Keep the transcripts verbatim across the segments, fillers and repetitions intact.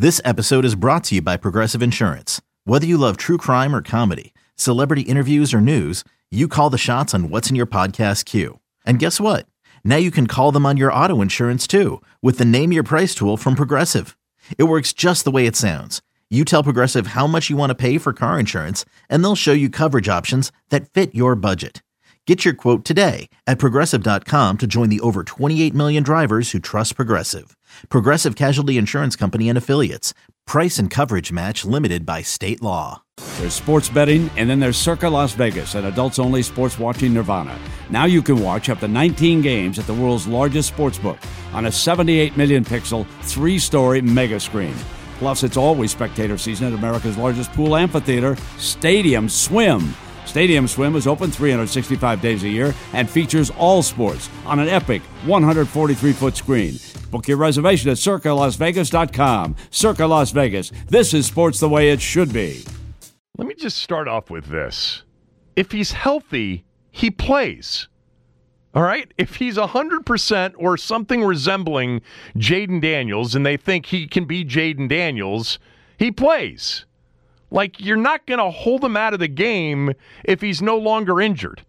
This episode is brought to you by Progressive Insurance. Whether you love true crime or comedy, celebrity interviews or news, you call the shots on what's in your podcast queue. And guess what? Now you can call them on your auto insurance too with the Name Your Price tool from Progressive. It works just the way it sounds. You tell Progressive how much you want to pay for car insurance, and they'll show you coverage options that fit your budget. Get your quote today at Progressive dot com to join the over twenty-eight million drivers who trust Progressive. Progressive Casualty Insurance Company and Affiliates. Price and coverage match limited by state law. There's sports betting, and then there's Circa Las Vegas, an adults-only sports watching nirvana. Now you can watch up to nineteen games at the world's largest sportsbook on a seventy-eight million pixel, three-story mega screen. Plus, it's always spectator season at America's largest pool amphitheater, Stadium Swim. Stadium Swim is open three hundred sixty-five days a year and features all sports on an epic one hundred forty-three foot screen. Book your reservation at Circa Las Vegas dot com. Circa Las Vegas. This is sports the way it should be. Let me just start off with this. If he's healthy, he plays. All right? If he's one hundred percent or something resembling Jayden Daniels and they think he can be Jayden Daniels, he plays. Like, you're not going to hold him out of the game if he's no longer injured.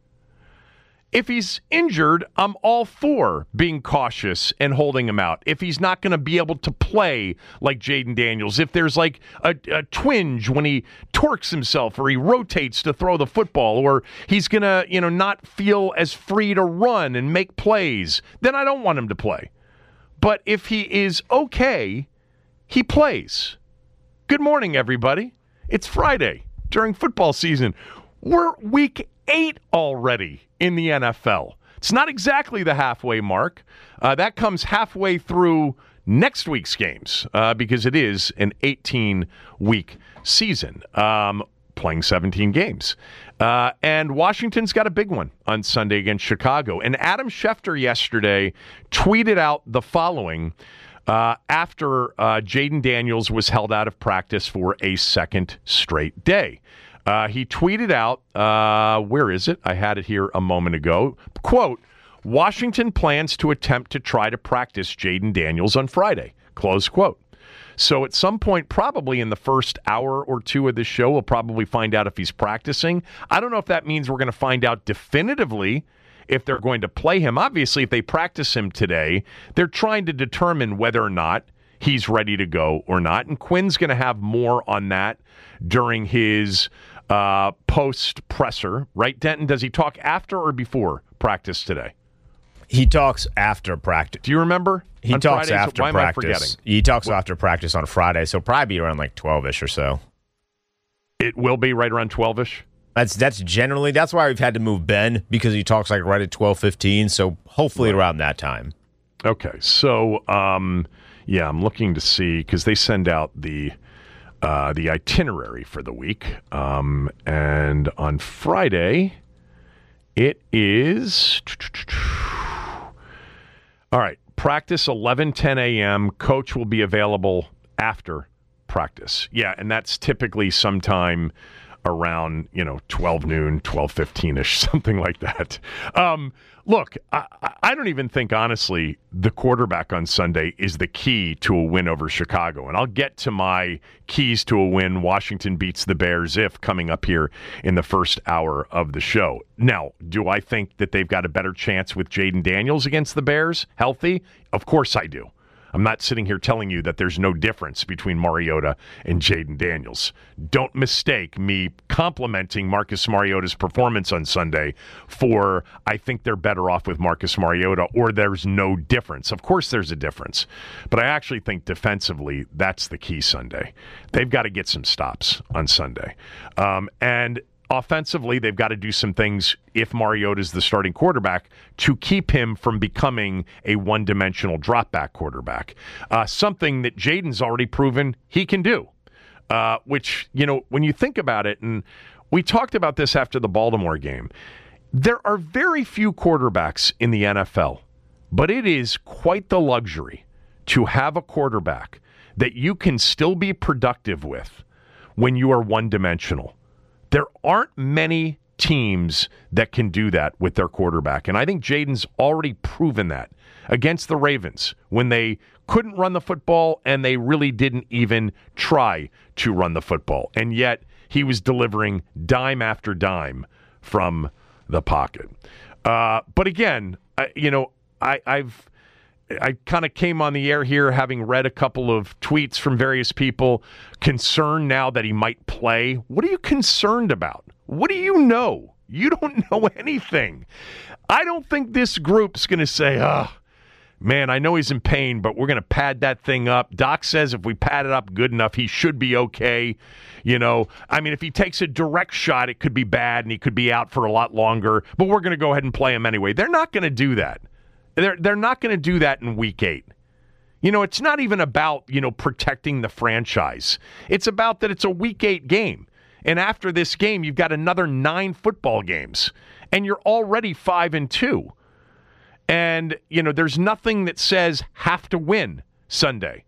If he's injured, I'm all for being cautious and holding him out. If he's not going to be able to play like Jayden Daniels, if there's like a, a twinge when he torques himself or he rotates to throw the football, or he's going to, you know, not feel as free to run and make plays, then I don't want him to play. But if he is okay, he plays. Good morning, everybody. It's Friday during football season. We're week eight already in the N F L. It's not exactly the halfway mark. Uh, that comes halfway through next week's games uh, because it is an eighteen-week season, um, playing seventeen games. Uh, and Washington's got a big one on Sunday against Chicago. And Adam Schefter yesterday tweeted out the following Uh, after uh, Jayden Daniels was held out of practice for a second straight day. Uh, he tweeted out, uh, where is it? I had it here a moment ago. Quote, Washington plans to attempt to try to practice Jayden Daniels on Friday. Close quote. So at some point, probably in the first hour or two of this show, we'll probably find out if he's practicing. I don't know if that means we're going to find out definitively if they're going to play him. Obviously, if they practice him today, they're trying to determine whether or not he's ready to go or not. And Quinn's going to have more on that during his uh, post-presser. Right, Denton? Does he talk after or before practice today? He talks after practice. Do you remember? He on talks Fridays? after Why practice. Am I forgetting? He talks What? after practice on Friday, so probably be around like twelve-ish or so. It will be right around twelve-ish? That's that's generally, that's why we've had to move Ben, because he talks like right at twelve fifteen, so hopefully right around that time. Okay, so, um, yeah, I'm looking to see, because they send out the uh, the itinerary for the week, um, and on Friday, it is, all right, practice eleven ten a.m., coach will be available after practice. Yeah, and that's typically sometime around, you know, twelve noon, twelve fifteen-ish, something like that. Um, look, I, I don't even think, honestly, the quarterback on Sunday is the key to a win over Chicago. And I'll get to my keys to a win, Washington beats the Bears if, coming up here in the first hour of the show. Now, do I think that they've got a better chance with Jayden Daniels against the Bears, healthy? Of course I do. I'm not sitting here telling you that there's no difference between Mariota and Jayden Daniels. Don't mistake me complimenting Marcus Mariota's performance on Sunday for I think they're better off with Marcus Mariota or there's no difference. Of course there's a difference. But I actually think defensively that's the key Sunday. They've got to get some stops on Sunday. Um, and offensively, they've got to do some things, if Mariota's the starting quarterback, to keep him from becoming a one-dimensional drop-back quarterback. Uh, something that Jayden's already proven he can do, uh, which, you know, when you think about it, and we talked about this after the Baltimore game, there are very few quarterbacks in the N F L, but it is quite the luxury to have a quarterback that you can still be productive with when you are one-dimensional. There aren't many teams that can do that with their quarterback. And I think Jayden's already proven that against the Ravens when they couldn't run the football and they really didn't even try to run the football. And yet he was delivering dime after dime from the pocket. Uh, but again, I, you know, I, I've I kind of came on the air here having read a couple of tweets from various people concerned now that he might play. What are you concerned about? What do you know? You don't know anything. I don't think this group's going to say, oh, man, I know he's in pain, but we're going to pad that thing up. Doc says if we pad it up good enough, he should be okay. You know, I mean, if he takes a direct shot, it could be bad and he could be out for a lot longer, but we're going to go ahead and play him anyway. They're not going to do that. They're, they're not going to do that in week eight. You know, it's not even about, you know, protecting the franchise. It's about that it's a week eight game. And after this game, you've got another nine football games. And you're already five and two. And, you know, there's nothing that says have to win Sunday.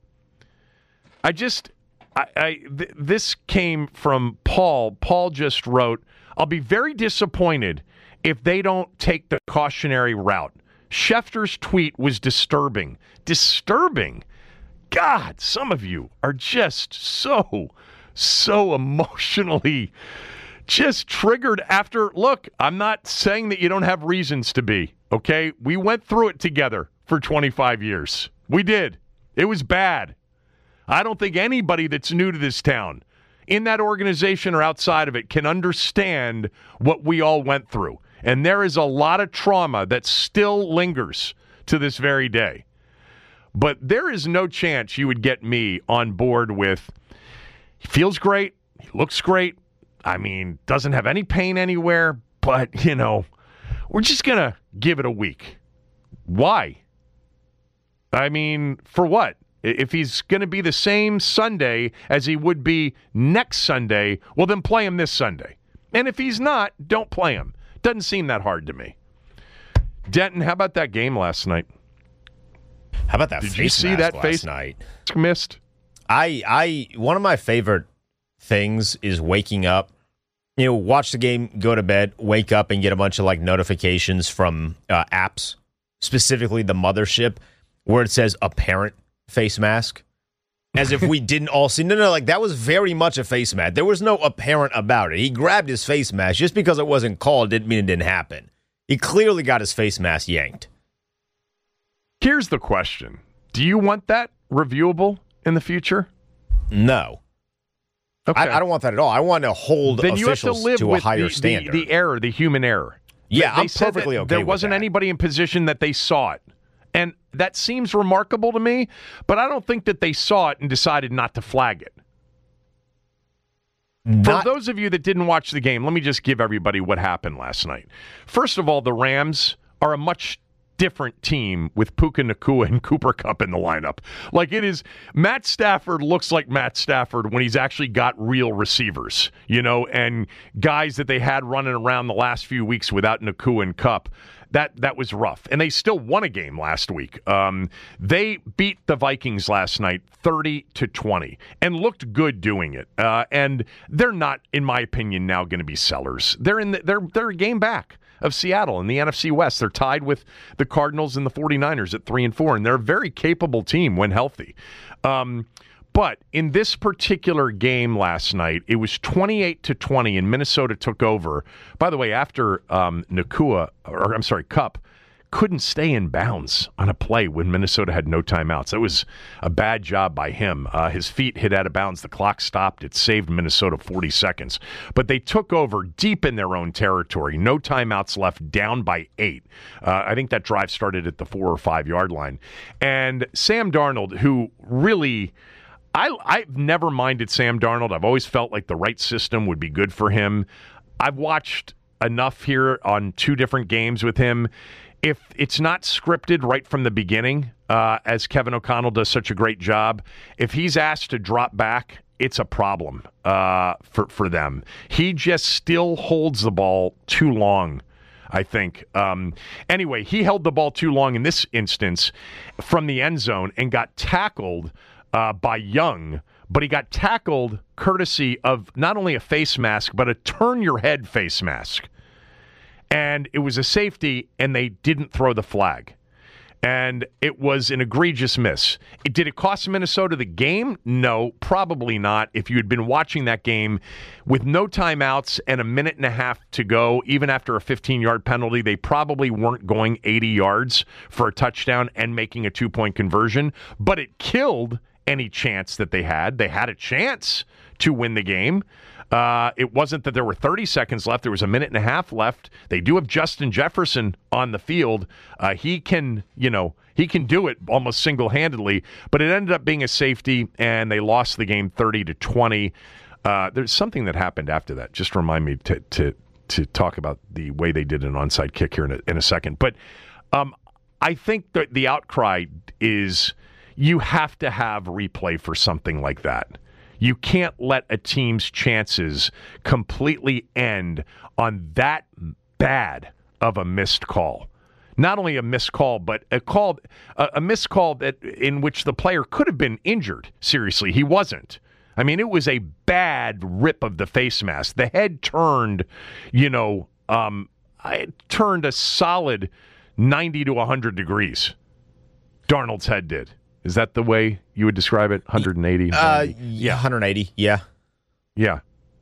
I just, I, I th- this came from Paul. Paul just wrote, I'll be very disappointed if they don't take the cautionary route. Schefter's tweet was disturbing. Disturbing? God, some of you are just so, so emotionally just triggered after. Look, I'm not saying that you don't have reasons to be, okay? We went through it together for twenty-five years. We did. It was bad. I don't think anybody that's new to this town, in that organization or outside of it, can understand what we all went through. And there is a lot of trauma that still lingers to this very day. But there is no chance you would get me on board with, he feels great, he looks great, I mean, doesn't have any pain anywhere, but, you know, we're just going to give it a week. Why? I mean, for what? If he's going to be the same Sunday as he would be next Sunday, well, then play him this Sunday. And if he's not, don't play him. Doesn't seem that hard to me. Denton, how about that game last night? How about that Did face you see mask that last face night? Missed? I, I, one of my favorite things is waking up, you know, watch the game, go to bed, wake up and get a bunch of like notifications from uh, apps, specifically the mothership, where it says apparent face mask. As if we didn't all see. No, no, like that was very much a face mask. There was no apparent about it. He grabbed his face mask. Just because it wasn't called didn't mean it didn't happen. He clearly got his face mask yanked. Here's the question. Do you want that reviewable in the future? No. Okay. I, I don't want that at all. I want to hold then you officials have to, live to a with higher the, standard. The, the error, the human error. Yeah, they I'm said perfectly that okay there with wasn't that. anybody in position that they saw it. And that seems remarkable to me, but I don't think that they saw it and decided not to flag it. Not- For those of you that didn't watch the game, let me just give everybody what happened last night. First of all, the Rams are a much different team with Puka Nacua and Cooper Kupp in the lineup. Like it is, Matt Stafford looks like Matt Stafford when he's actually got real receivers, you know, and guys that they had running around the last few weeks without Nacua and Kupp. That that was rough. And they still won a game last week. Um, they beat the Vikings last night thirty to twenty and looked good doing it. Uh, and they're not, in my opinion, now going to be sellers. They're in the, they're they're a game back of Seattle in the N F C West. They're tied with the Cardinals and the 49ers at three and four, and they're a very capable team when healthy. Um, But in this particular game last night, it was twenty-eight to twenty, and Minnesota took over. By the way, after um, Nacua, or I'm sorry, Kupp, couldn't stay in bounds on a play when Minnesota had no timeouts. That was a bad job by him. Uh, his feet hit out of bounds. The clock stopped. It saved Minnesota forty seconds. But they took over deep in their own territory. No timeouts left, down by eight. Uh, I think that drive started at the four or five yard line. And Sam Darnold, who really... I, I've never minded Sam Darnold. I've always felt like the right system would be good for him. I've watched enough here on two different games with him. If it's not scripted right from the beginning, uh, as Kevin O'Connell does such a great job, if he's asked to drop back, it's a problem uh, for, for them. He just still holds the ball too long, I think. Um, anyway, he held the ball too long in this instance from the end zone and got tackled Uh, by Young, but he got tackled courtesy of not only a face mask, but a turn-your-head face mask. and it was a safety, and they didn't throw the flag. And it was an egregious miss. It, did it cost Minnesota the game? No, probably not. If you had been watching that game with no timeouts and a minute and a half to go, even after a fifteen-yard penalty, they probably weren't going eighty yards for a touchdown and making a two-point conversion. But it killed any chance that they had. They had a chance to win the game. Uh, it wasn't that there were thirty seconds left. There was a minute and a half left. They do have Justin Jefferson on the field. Uh, he can, you know, he can do it almost single-handedly, but it ended up being a safety, and they lost the game thirty to twenty. Uh, there's something that happened after that. Just remind me to to to talk about the way they did an onside kick here in a, in a second. But um, I think that the outcry is you have to have replay for something like that. You can't let a team's chances completely end on that bad of a missed call. Not only a missed call, but a call, a, a missed call that in which the player could have been injured. Seriously, he wasn't. I mean, it was a bad rip of the face mask. The head turned, you know, um, it turned a solid ninety to one hundred degrees. Darnold's head did. Is that the way you would describe it? one hundred eighty? Uh, yeah, one hundred eighty, yeah. Yeah.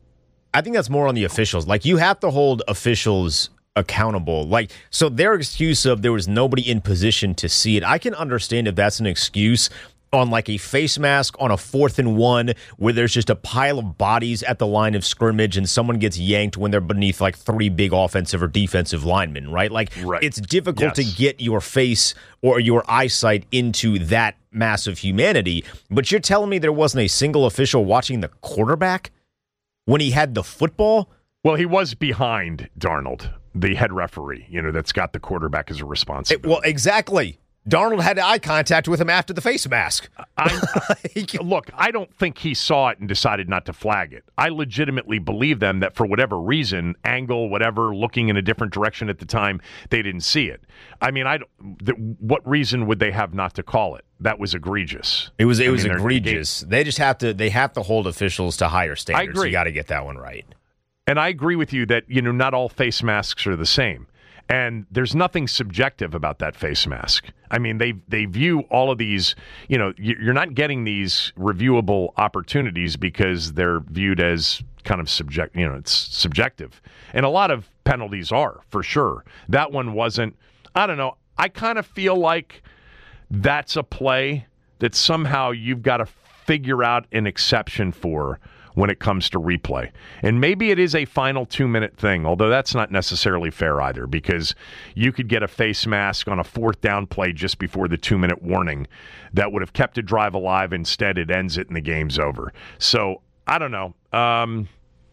I think that's more on the officials. Like, you have to hold officials accountable. Like, so their excuse of there was nobody in position to see it, I can understand if that's an excuse on like a face mask on a fourth and one where there's just a pile of bodies at the line of scrimmage and someone gets yanked when they're beneath like three big offensive or defensive linemen, right? Like, right. It's difficult Yes. to get your face or your eyesight into that mass of humanity. But you're telling me there wasn't a single official watching the quarterback when he had the football? Well, he was behind Darnold, the head referee, you know, that's got the quarterback as a responsibility. It, well, exactly. Darnold had eye contact with him after the face mask. I, look, I don't think he saw it and decided not to flag it. I legitimately believe them that for whatever reason, angle, whatever, looking in a different direction at the time, they didn't see it. I mean, I don't, the, what reason would they have not to call it? That was egregious. It was it I was mean, egregious. They just have to they have to hold officials to higher standards. I agree. You got to get that one right. And I agree with you that, you know, not all face masks are the same. And there's nothing subjective about that face mask. I mean, they they view all of these, you know, you're not getting these reviewable opportunities because they're viewed as kind of subject, you know, it's subjective. And a lot of penalties are, for sure. That one wasn't. I don't know. I kind of feel like that's a play that somehow you've got to figure out an exception for when it comes to replay. And maybe it is a final two-minute thing, although that's not necessarily fair either, because you could get a face mask on a fourth down play just before the two-minute warning that would have kept a drive alive. Instead, it ends it and the game's over. So, I don't know. Um,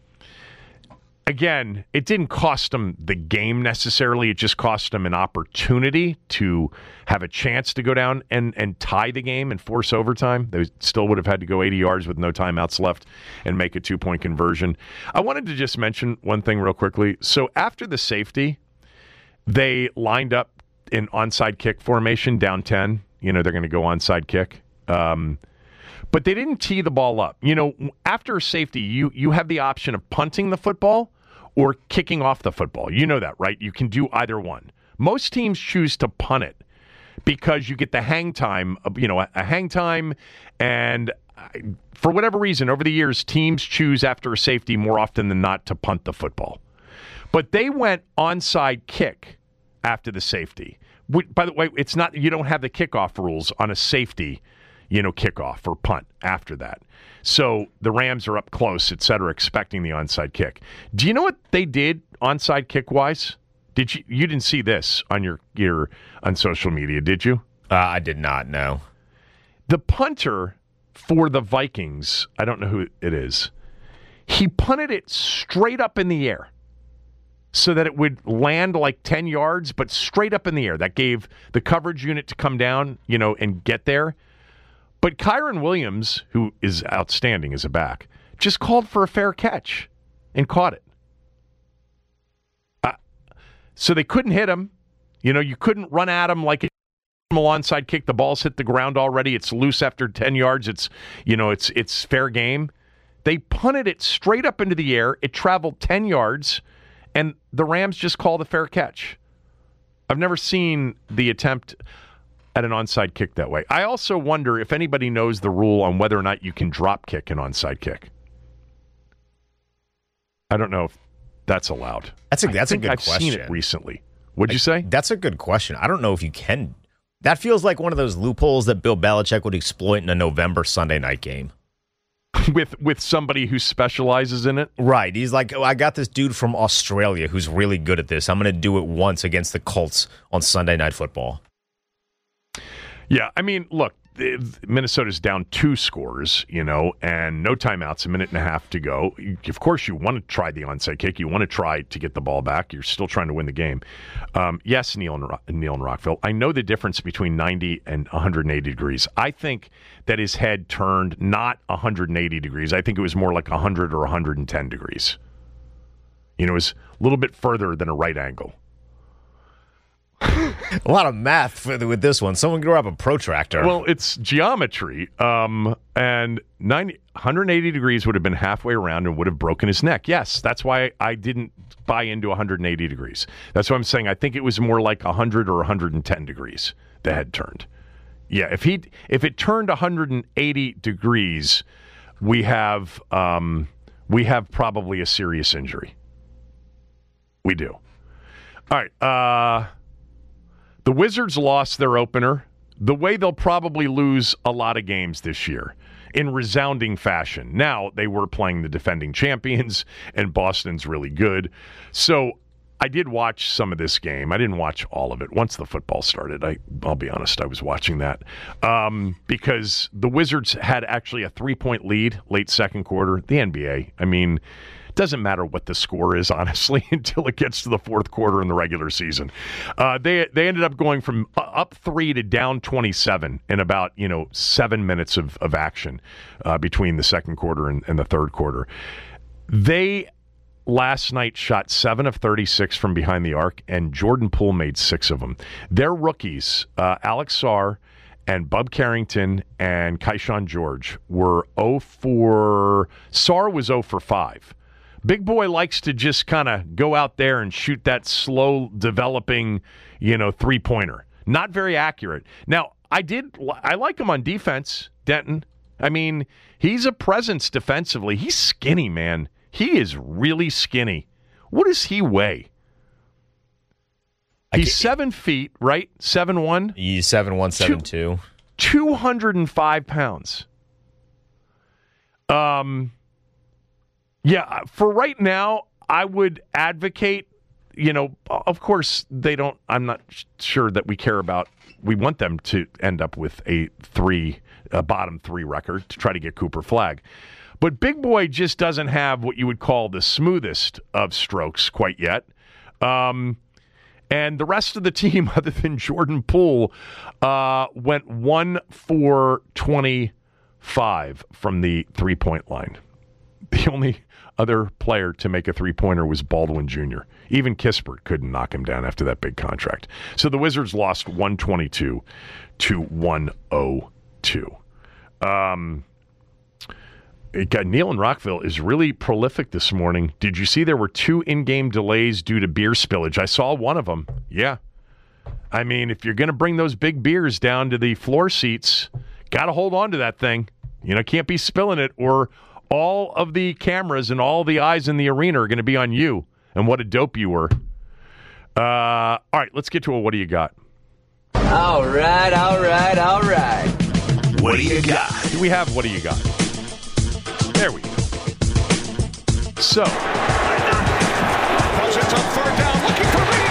again, it didn't cost them the game necessarily. It just cost them an opportunity to have a chance to go down and, and tie the game and force overtime. They still would have had to go eighty yards with no timeouts left and make a two-point conversion. I wanted to just mention one thing real quickly. So after the safety, they lined up in onside kick formation down ten. You know, they're going to go onside kick. Um, but they didn't tee the ball up. You know, after a safety, you you have the option of punting the football or kicking off the football. You know that, right? You can do either one. Most teams choose to punt it because you get the hang time, you know, a hang time, and for whatever reason, over the years, teams choose after a safety more often than not to punt the football. But they went onside kick after the safety. By the way, it's not, you don't have the kickoff rules on a safety, you know, kickoff or punt after that. So the Rams are up close, et cetera, expecting the onside kick. Do you know what they did onside kick-wise? Did you you didn't see this on your, your on social media, did you? Uh, I did not, no. The punter for the Vikings, I don't know who it is, he punted it straight up in the air so that it would land like ten yards, but straight up in the air. That gave the coverage unit to come down, you know, and get there. But Kyron Williams, who is outstanding as a back, just called for a fair catch and caught it. Uh, so they couldn't hit him. You know, you couldn't run at him like a onside kick. The ball's hit the ground already. It's loose after ten yards. It's, you know, it's it's fair game. They punted it straight up into the air. It traveled ten yards, and the Rams just call the fair catch. I've never seen the attempt at an onside kick that way. I also wonder if anybody knows the rule on whether or not you can drop kick an onside kick. I don't know if that's allowed. That's a that's I think a good I've question. I've seen it recently. What'd you say? That's a good question. I don't know if you can. That feels like one of those loopholes that Bill Belichick would exploit in a November Sunday night game. with with somebody who specializes in it? Right. He's like, oh, I got this dude from Australia who's really good at this. I'm going to do it once against the Colts on Sunday Night Football. Yeah, I mean, look, Minnesota's down two scores, you know, and no timeouts, a minute and a half to go. Of course, you want to try the onside kick. You want to try to get the ball back. You're still trying to win the game. Um, yes, Neil and, Ro- Neil and Rockville, I know the difference between ninety and one hundred eighty degrees. I think that his head turned not one hundred eighty degrees. I think it was more like one hundred or one hundred ten degrees. You know, it was a little bit further than a right angle. A lot of math for the, with this one. Someone grew up a protractor. Well, it's geometry. Um, and ninety, one hundred eighty degrees would have been halfway around and would have broken his neck. Yes, that's why I didn't buy into one hundred eighty degrees. That's what I'm saying. I think it was more like one hundred or one hundred ten degrees the head turned. Yeah, if he if it turned one hundred eighty degrees, we have um, we have probably a serious injury. We do. All right. Uh, the Wizards lost their opener the way they'll probably lose a lot of games this year in resounding fashion. Now, they were playing the defending champions, and Boston's really good. So I did watch some of this game. I didn't watch all of it. Once the football started, I, I'll be honest, I was watching that. Um, because the Wizards had actually a three-point lead late second quarter. The N B A, I mean, it doesn't matter what the score is, honestly, until it gets to the fourth quarter in the regular season. Uh, they they ended up going from up three to down twenty-seven in about, you know, seven minutes of, of action uh, between the second quarter and, and the third quarter. They last night shot seven of thirty-six from behind the arc, and Jordan Poole made six of them. Their rookies, uh, Alex Sarr and Bub Carrington and Kaishan George, were oh for... Sarr was oh for five. Big boy likes to just kind of go out there and shoot that slow developing, you know, three-pointer. Not very accurate. Now, I did, I like him on defense, Denton. I mean, he's a presence defensively. He's skinny, man. He is really skinny. What does he weigh? He's seven feet, right? seven one? He's seven one, seven two. two hundred five pounds. Um... Yeah, for right now, I would advocate, you know, of course, they don't, I'm not sure that we care about, we want them to end up with a three, a bottom three record to try to get Cooper Flagg. But Big Boy just doesn't have what you would call the smoothest of strokes quite yet. Um, and the rest of the team, other than Jordan Poole, uh, went one for twenty-five from the three-point line. The only other player to make a three-pointer was Baldwin Junior Even Kispert couldn't knock him down after that big contract. So the Wizards lost one twenty-two to one oh two. Um, it got, Neil in Rockville is really prolific this morning. Did you see there were two in-game delays due to beer spillage? I saw one of them. Yeah. I mean, if you're going to bring those big beers down to the floor seats, got to hold on to that thing. You know, can't be spilling it, or all of the cameras and all the eyes in the arena are going to be on you, and what a dope you were. Uh, all right, let's get to a what do you got? All right, all right, all right. What do you got? Do we have what do you got? There we go. So. Cousins on third down, looking for me.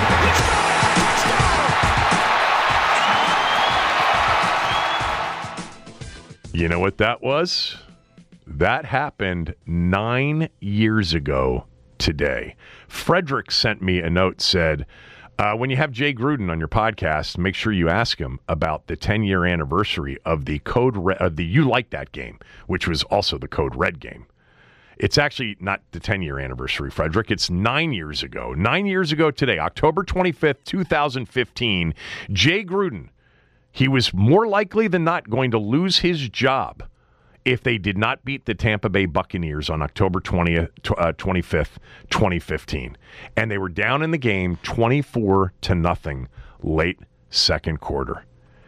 You know what that was? That happened nine years ago today. Frederick sent me a note, said, uh, when you have Jay Gruden on your podcast, make sure you ask him about the ten-year anniversary of the Code Red, uh, the You Like That game, which was also the Code Red game. It's actually not the ten-year anniversary, Frederick. It's nine years ago. Nine years ago today, October twenty-fifth, twenty fifteen, Jay Gruden, he was more likely than not going to lose his job if they did not beat the Tampa Bay Buccaneers on October twentieth, uh, twenty-fifth, twenty fifteen. And they were down in the game twenty-four to nothing late second quarter.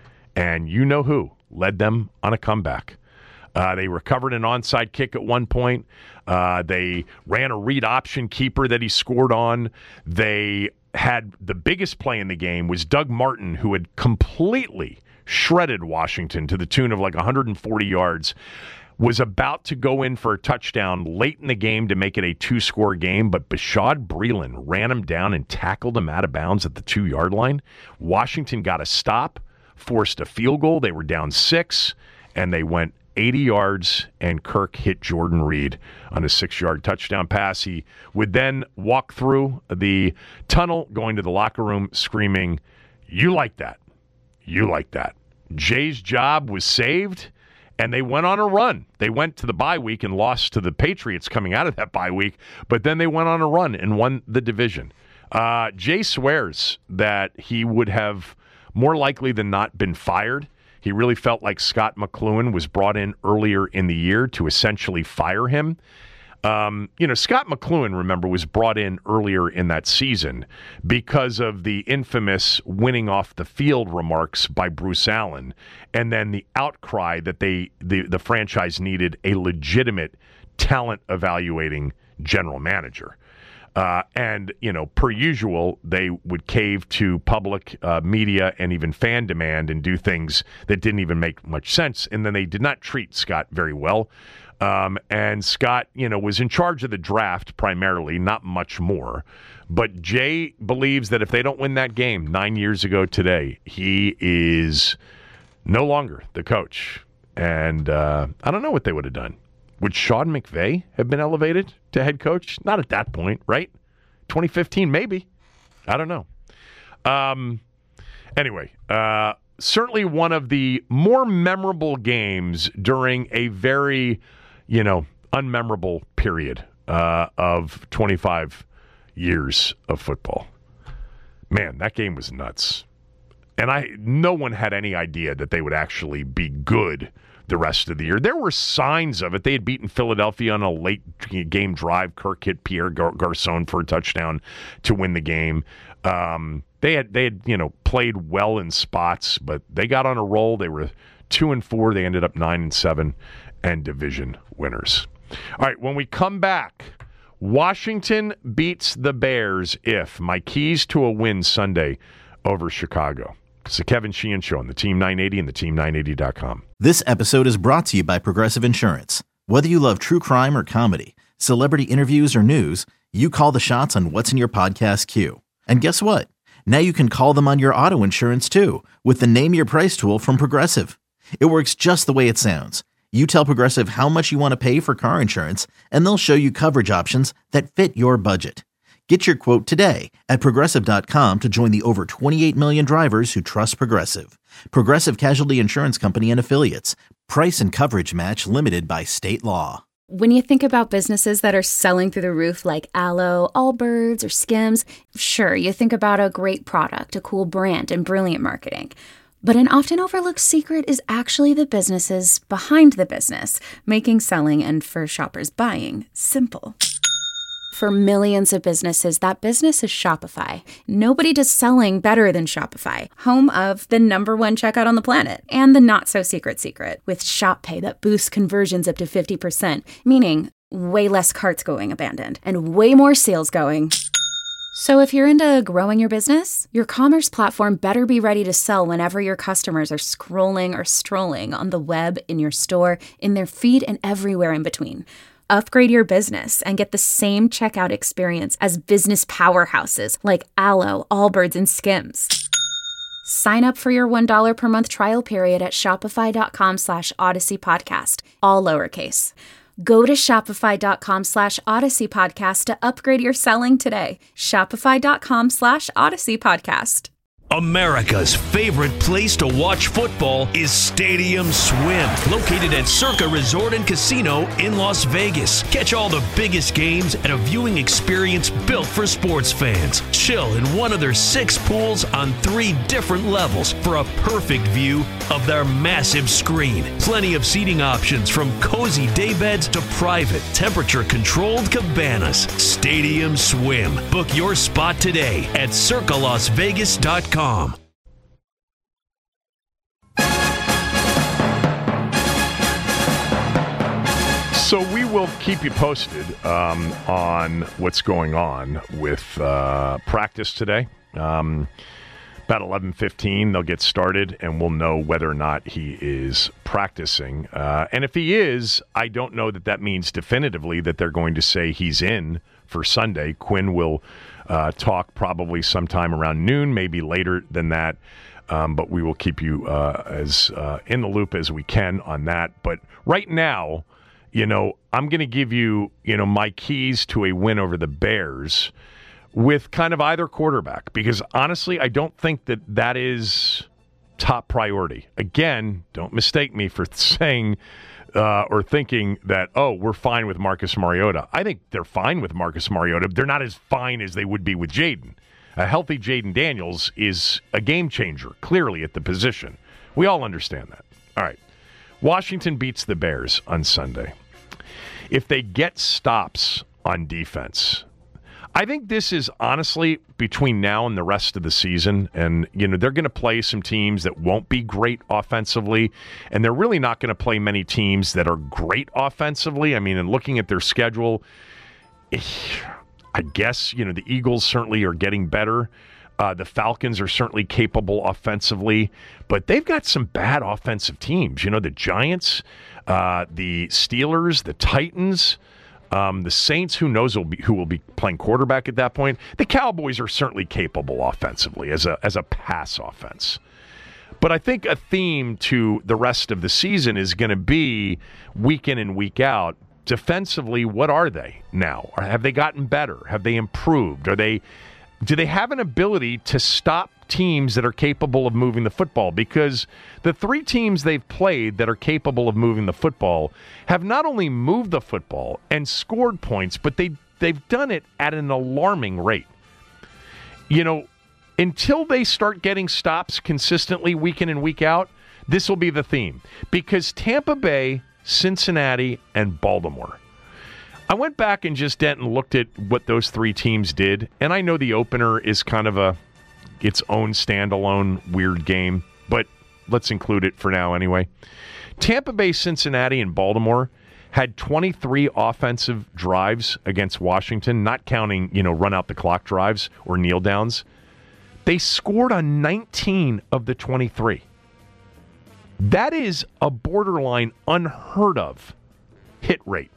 And you know who led them on a comeback. Uh, they recovered an onside kick at one point. Uh, they ran a read option keeper that he scored on. They had the biggest play in the game was Doug Martin, who had completely shredded Washington to the tune of like one hundred forty yards, was about to go in for a touchdown late in the game to make it a two-score game, but Bashaud Breeland ran him down and tackled him out of bounds at the two-yard line. Washington got a stop, forced a field goal. They were down six, and they went eighty yards, and Kirk hit Jordan Reed on a six-yard touchdown pass. He would then walk through the tunnel, going to the locker room, screaming, "You like that. You like that." Jay's job was saved, and they went on a run. They went to the bye week and lost to the Patriots coming out of that bye week, but then they went on a run and won the division. Uh, Jay swears that he would have more likely than not been fired. He really felt like Scott McCloughan was brought in earlier in the year to essentially fire him. Um, you know, Scott McCloughan, remember, was brought in earlier in that season because of the infamous winning off the field remarks by Bruce Allen, and then the outcry that they the, the franchise needed a legitimate talent evaluating general manager. Uh, and, you know, per usual, they would cave to public uh, media and even fan demand and do things that didn't even make much sense. And then they did not treat Scott very well. Um, and Scott, you know, was in charge of the draft primarily, not much more. But Jay believes that if they don't win that game nine years ago today, he is no longer the coach. And uh, I don't know what they would have done. Would Sean McVay have been elevated to head coach? Not at that point, right? twenty fifteen, maybe. I don't know. Um, anyway, uh, certainly one of the more memorable games during a very, you know, unmemorable period uh, of twenty-five years of football. Man, that game was nuts. And I, no one had any idea that they would actually be good the rest of the year. There were signs of it. They had beaten Philadelphia on a late game drive. Kirk hit Pierre Gar- Garçon for a touchdown to win the game. Um, they had, they had, you know, played well in spots, but they got on a roll. They were two and four. They ended up nine and seven and division winners. All right, when we come back, Washington beats the Bears if my keys to a win Sunday over Chicago. It's the Kevin Sheehan Show on the Team nine eighty and the team nine eighty dot com. This episode is brought to you by Progressive Insurance. Whether you love true crime or comedy, celebrity interviews or news, you call the shots on what's in your podcast queue. And guess what? Now you can call them on your auto insurance too with the Name Your Price tool from Progressive. It works just the way it sounds. You tell Progressive how much you want to pay for car insurance, and they'll show you coverage options that fit your budget. Get your quote today at Progressive dot com to join the over twenty-eight million drivers who trust Progressive. Progressive Casualty Insurance Company and Affiliates. Price and coverage match limited by state law. When you think about businesses that are selling through the roof like Aloe, Allbirds, or Skims, sure, you think about a great product, a cool brand, and brilliant marketing. But an often overlooked secret is actually the businesses behind the business, making selling and for shoppers buying simple. For millions of businesses, that business is Shopify. Nobody does selling better than Shopify, home of the number one checkout on the planet and the not-so-secret secret with Shop Pay that boosts conversions up to fifty percent, meaning way less carts going abandoned and way more sales going. So if you're into growing your business, your commerce platform better be ready to sell whenever your customers are scrolling or strolling on the web, in your store, in their feed, and everywhere in between. Upgrade your business and get the same checkout experience as business powerhouses like Aloe, Allbirds, and Skims. Sign up for your one dollar per month trial period at shopify.com slash Odyssey Podcast, all lowercase. Go to shopify.com slash Odyssey Podcast to upgrade your selling today. Shopify.com slash Odyssey Podcast. America's favorite place to watch football is Stadium Swim, located at Circa Resort and Casino in Las Vegas. Catch all the biggest games at a viewing experience built for sports fans. Chill in one of their six pools on three different levels for a perfect view of their massive screen. Plenty of seating options from cozy daybeds to private, temperature-controlled cabanas. Stadium Swim. Book your spot today at circa las vegas dot com. So we will keep you posted um, on what's going on with uh, practice today. Um, about eleven fifteen, they'll get started, and we'll know whether or not he is practicing. Uh, and if he is, I don't know that that means definitively that they're going to say he's in for Sunday. Quinn will uh, talk probably sometime around noon, maybe later than that. Um, but we will keep you uh, as uh, in the loop as we can on that. But right now, you know, I'm going to give you, you know, my keys to a win over the Bears with kind of either quarterback, because honestly, I don't think that that is top priority. Again, don't mistake me for saying uh, or thinking that, oh, we're fine with Marcus Mariota. I think they're fine with Marcus Mariota. They're not as fine as they would be with Jayden. A healthy Jayden Daniels is a game changer, clearly, at the position. We all understand that. All right. Washington beats the Bears on Sunday. If they get stops on defense, I think this is honestly between now and the rest of the season. And, you know, they're going to play some teams that won't be great offensively. And they're really not going to play many teams that are great offensively. I mean, in looking at their schedule, I guess, you know, the Eagles certainly are getting better. Uh, the Falcons are certainly capable offensively. But they've got some bad offensive teams. You know, the Giants, uh, the Steelers, the Titans. Um, the Saints, who knows who will, be, who will be playing quarterback at that point. The Cowboys are certainly capable offensively as a as a pass offense. But I think a theme to the rest of the season is going to be week in and week out. Defensively, what are they now? Or have they gotten better? Have they improved? Are they? Do they have an ability to stop teams that are capable of moving the football? Because the three teams they've played that are capable of moving the football have not only moved the football and scored points, but they, they've done it at an alarming rate. You know, until they start getting stops consistently week in and week out, this will be the theme. Because Tampa Bay, Cincinnati, and Baltimore, I went back and just went and looked at what those three teams did, and I know the opener is kind of a its own standalone weird game, but let's include it for now anyway. Tampa Bay, Cincinnati, and Baltimore had twenty-three offensive drives against Washington, not counting, you know, run out the clock drives or kneel downs. They scored on nineteen of the twenty-three. That is a borderline unheard of hit rate.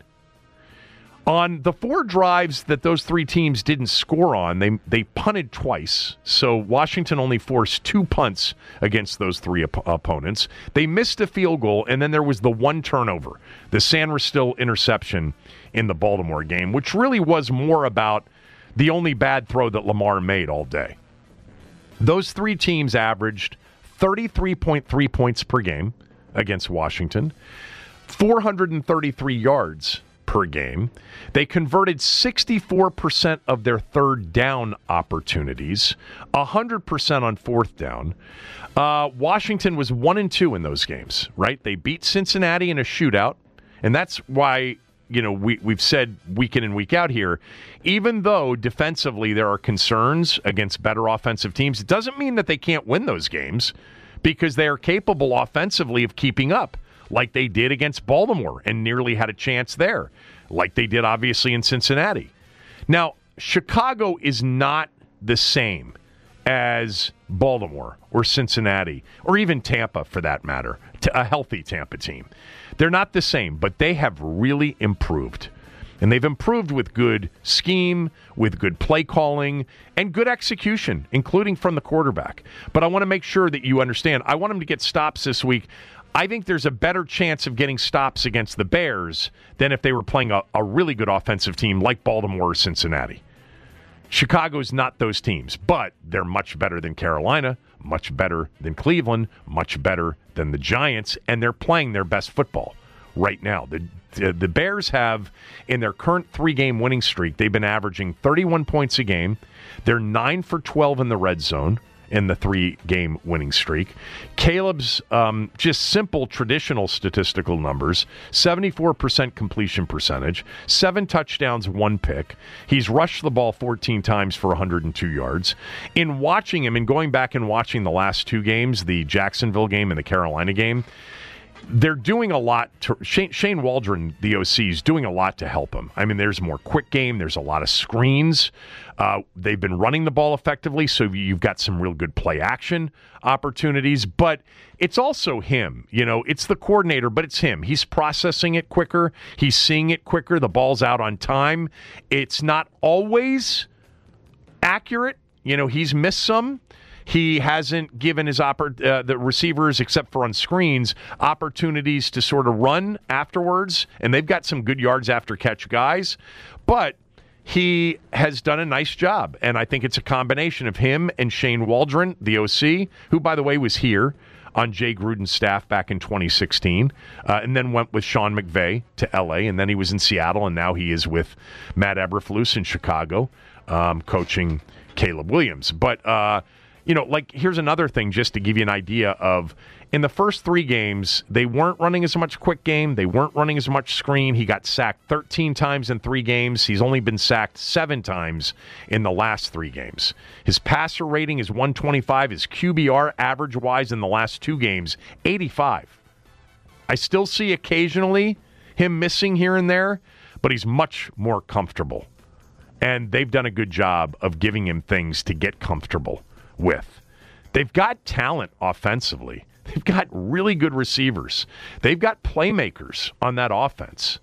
On the four drives that those three teams didn't score on, they they punted twice. So Washington only forced two punts against those three op- opponents. They missed a field goal, and then there was the one turnover, the San Ristil interception in the Baltimore game, which really was more about the only bad throw that Lamar made all day. Those three teams averaged thirty-three point three points per game against Washington, four hundred thirty-three yards per game. They converted sixty-four percent of their third down opportunities, one hundred percent on fourth down. Uh, Washington was one and two in those games, right? They beat Cincinnati in a shootout, and that's why, you know, we, we've said week in and week out here, even though defensively there are concerns against better offensive teams, it doesn't mean that they can't win those games, because they are capable offensively of keeping up, like they did against Baltimore and nearly had a chance there, like they did obviously in Cincinnati. Now, Chicago is not the same as Baltimore or Cincinnati or even Tampa, for that matter, a healthy Tampa team. They're not the same, but they have really improved. And they've improved with good scheme, with good play calling, and good execution, including from the quarterback. But I want to make sure that you understand, I want them to get stops this week. I think there's a better chance of getting stops against the Bears than if they were playing a, a really good offensive team like Baltimore or Cincinnati. Chicago's not those teams, but they're much better than Carolina, much better than Cleveland, much better than the Giants, and they're playing their best football right now. The the, the Bears have, in their current three-game winning streak, they've been averaging thirty-one points a game. They're nine for twelve in the red zone in the three-game winning streak. Caleb's um, just simple traditional statistical numbers, seventy-four percent completion percentage, seven touchdowns, one pick. He's rushed the ball fourteen times for one hundred two yards. In watching him and going back and watching the last two games, the Jacksonville game and the Carolina game, they're doing a lot to Shane, Shane Waldron, the O C, is doing a lot to help him. I mean, there's more quick game. There's a lot of screens. Uh, they've been running the ball effectively, so you've got some real good play action opportunities. But it's also him. You know, it's the coordinator, but it's him. He's processing it quicker. He's seeing it quicker. The ball's out on time. It's not always accurate. You know, he's missed some. He hasn't given his oppor- uh, the receivers, except for on screens, opportunities to sort of run afterwards. And they've got some good yards after catch guys. But he has done a nice job. And I think it's a combination of him and Shane Waldron, the O C, who, by the way, was here on Jay Gruden's staff back in twenty sixteen, uh, and then went with Sean McVay to L A, and then he was in Seattle, and now he is with Matt Eberflus in Chicago, um, coaching Caleb Williams. But, uh, you know, like, here's another thing just to give you an idea of, in the first three games, they weren't running as much quick game. They weren't running as much screen. He got sacked thirteen times in three games. He's only been sacked seven times in the last three games. His passer rating is one twenty-five. His Q B R average-wise in the last two games, eighty-five. I still see occasionally him missing here and there, but he's much more comfortable. And they've done a good job of giving him things to get comfortable with. They've got talent offensively. They've got really good receivers. They've got playmakers on that offense.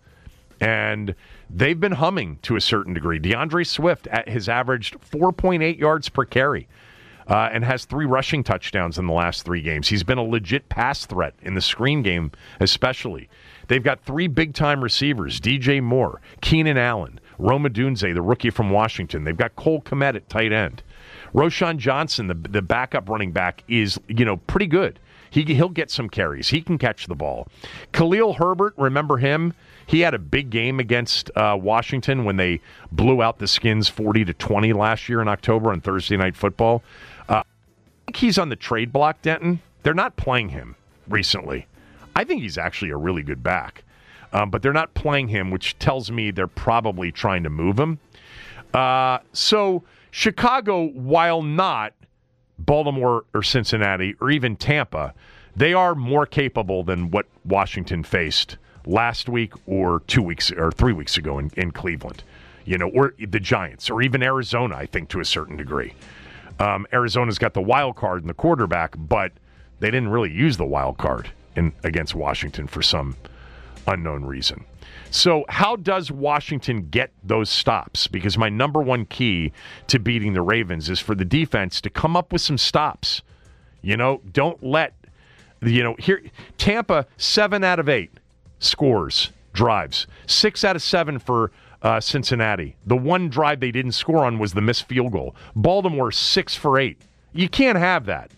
And they've been humming to a certain degree. DeAndre Swift has averaged four point eight yards per carry uh, and has three rushing touchdowns in the last three games. He's been a legit pass threat in the screen game especially. They've got three big-time receivers, D J Moore, Keenan Allen, Rome Odunze, the rookie from Washington. They've got Cole Kmet at tight end. Roshan Johnson, the the backup running back, is, you know, pretty good. He, he'll get some carries. He can catch the ball. Khalil Herbert, remember him? He had a big game against uh, Washington when they blew out the Skins forty to twenty last year in October on Thursday Night Football. Uh, I think he's on the trade block, Denton. They're not playing him recently. I think he's actually a really good back. Um, but they're not playing him, which tells me they're probably trying to move him. Uh, so Chicago, while not Baltimore or Cincinnati or even Tampa, they are more capable than what Washington faced last week or two weeks or three weeks ago in, in Cleveland, you know, or the Giants or even Arizona, I think, to a certain degree. Um, Arizona's got the wild card in the quarterback, but they didn't really use the wild card in against Washington for some unknown reason. So how does Washington get those stops? Because my number one key to beating the Ravens is for the defense to come up with some stops. You know, don't let, you know, here, Tampa, seven out of eight scores, drives. Six out of seven for uh, Cincinnati. The one drive they didn't score on was the missed field goal. Baltimore, six for eight. You can't have that.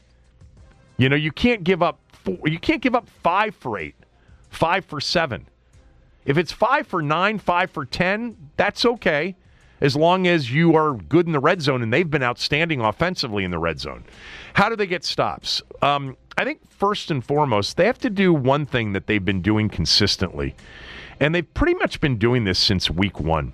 You know, you can't give up four, you can't give up five for eight, five for seven. If it's five for nine, five for ten, that's okay, as long as you are good in the red zone, and they've been outstanding offensively in the red zone. How do they get stops? Um, I think first and foremost, they have to do one thing that they've been doing consistently, and they've pretty much been doing this since week one.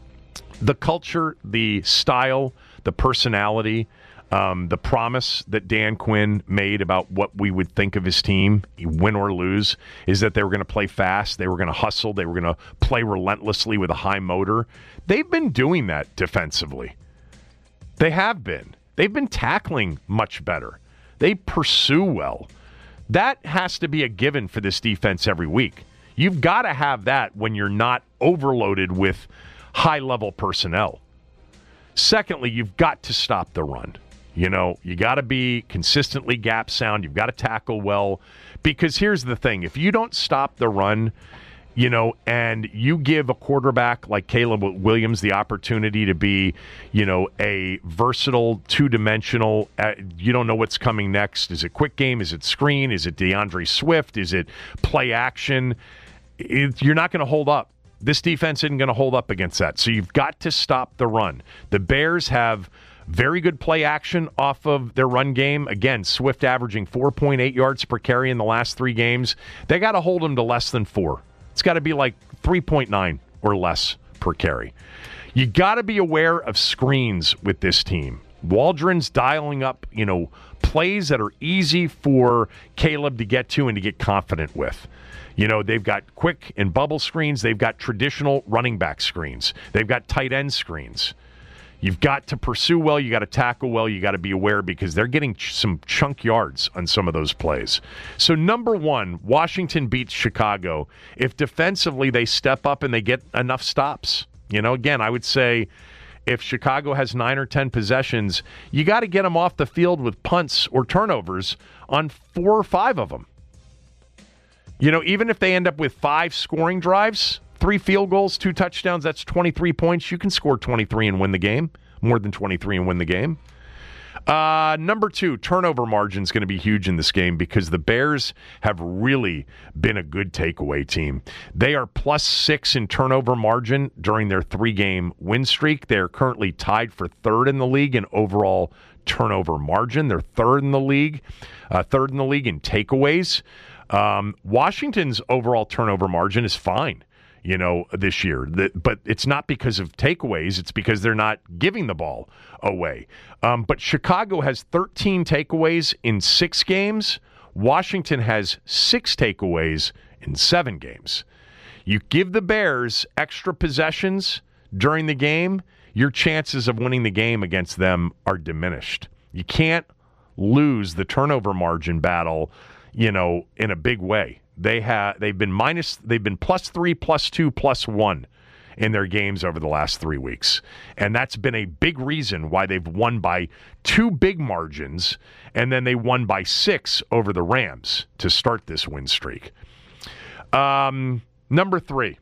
The culture, the style, the personality, Um, the promise that Dan Quinn made about what we would think of his team, win or lose, is that they were going to play fast, they were going to hustle, they were going to play relentlessly with a high motor. They've been doing that defensively. They have been. They've been tackling much better. They pursue well. That has to be a given for this defense every week. You've got to have that when you're not overloaded with high-level personnel. Secondly, you've got to stop the run. You know, you got to be consistently gap sound. You've got to tackle well. Because here's the thing. If you don't stop the run, You know, and you give a quarterback like Caleb Williams the opportunity to be, you know, a versatile, two-dimensional, uh, you don't know what's coming next. Is it quick game? Is it screen? Is it DeAndre Swift? Is it play action? It, you're not going to hold up. This defense isn't going to hold up against that. So you've got to stop the run. The Bears have very good play action off of their run game. Again, Swift averaging four point eight yards per carry in the last three games. They got to hold him to less than four. It's got to be like three point nine or less per carry. You got to be aware of screens with this team. Waldron's dialing up, you know, plays that are easy for Caleb to get to and to get confident with. You know, they've got quick and bubble screens. They've got traditional running back screens. They've got tight end screens. You've got to pursue well. You got to tackle well. You got to be aware because they're getting ch- some chunk yards on some of those plays. So number one, Washington beats Chicago if defensively they step up and they get enough stops. You know, again, I would say if Chicago has nine or ten possessions, you got to get them off the field with punts or turnovers on four or five of them. You know, even if they end up with five scoring drives, three field goals, two touchdowns, that's twenty-three points. You can score twenty-three and win the game, more than twenty-three and win the game. Uh, number two, turnover margin is going to be huge in this game because the Bears have really been a good takeaway team. They are plus six in turnover margin during their three-game win streak. They are currently tied for third in the league in overall turnover margin. They're third in the league, uh, third in the league in takeaways. Um, Washington's overall turnover margin is fine, you know, this year. The, but it's not because of takeaways. It's because they're not giving the ball away. Um, but Chicago has thirteen takeaways in six games. Washington has six takeaways in seven games. You give the Bears extra possessions during the game, your chances of winning the game against them are diminished. You can't lose the turnover margin battle, you know, in a big way. They have they've been minus they've been plus three, plus two, plus one in their games over the last three weeks. And that's been a big reason why they've won by two big margins, and then they won by six over the Rams to start this win streak. Um, number three,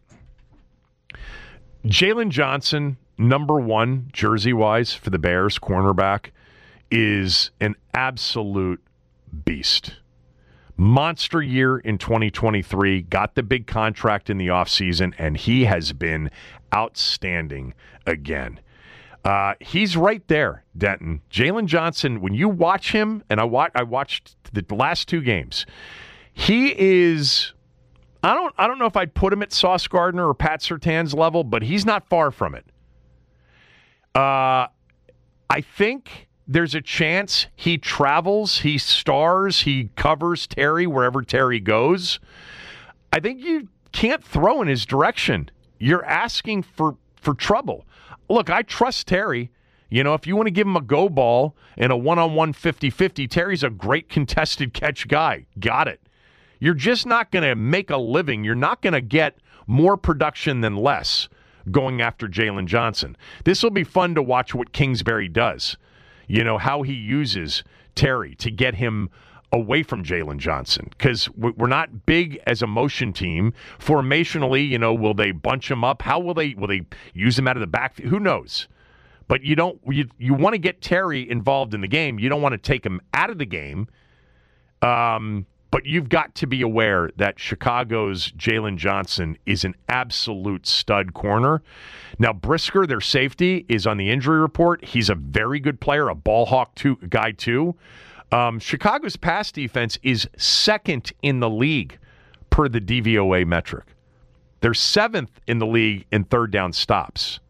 Jalen Johnson, number one, jersey-wise for the Bears, cornerback, is an absolute beast. Monster year in twenty twenty-three, got the big contract in the offseason, and he has been outstanding again. Uh, he's right there, Denton. Jalen Johnson, when you watch him, and I, wa- I watched the last two games, he is, I don't, I don't know if I'd put him at Sauce Gardner or Pat Surtain's level, but he's not far from it. Uh, I think there's a chance he travels, he stars, he covers Terry wherever Terry goes. I think you can't throw in his direction. You're asking for, for trouble. Look, I trust Terry. You know, if you want to give him a go ball and a one-on-one fifty-fifty, Terry's a great contested catch guy. Got it. You're just not going to make a living. You're not going to get more production than less going after Jalen Johnson. This will be fun to watch what Kingsbury does. You know, how he uses Terry to get him away from Jalen Johnson. Because we're not big as a motion team. Formationally, you know, will they bunch him up? How will they will they use him out of the backfield? Who knows? But you don't you, you want to get Terry involved in the game. You don't want to take him out of the game. Um, but you've got to be aware that Chicago's Jalen Johnson is an absolute stud corner. Now, Brisker, their safety, is on the injury report. He's a very good player, a ball hawk too, guy too. Um, Chicago's pass defense is second in the league per the D V O A metric. They're seventh in the league in third down stops.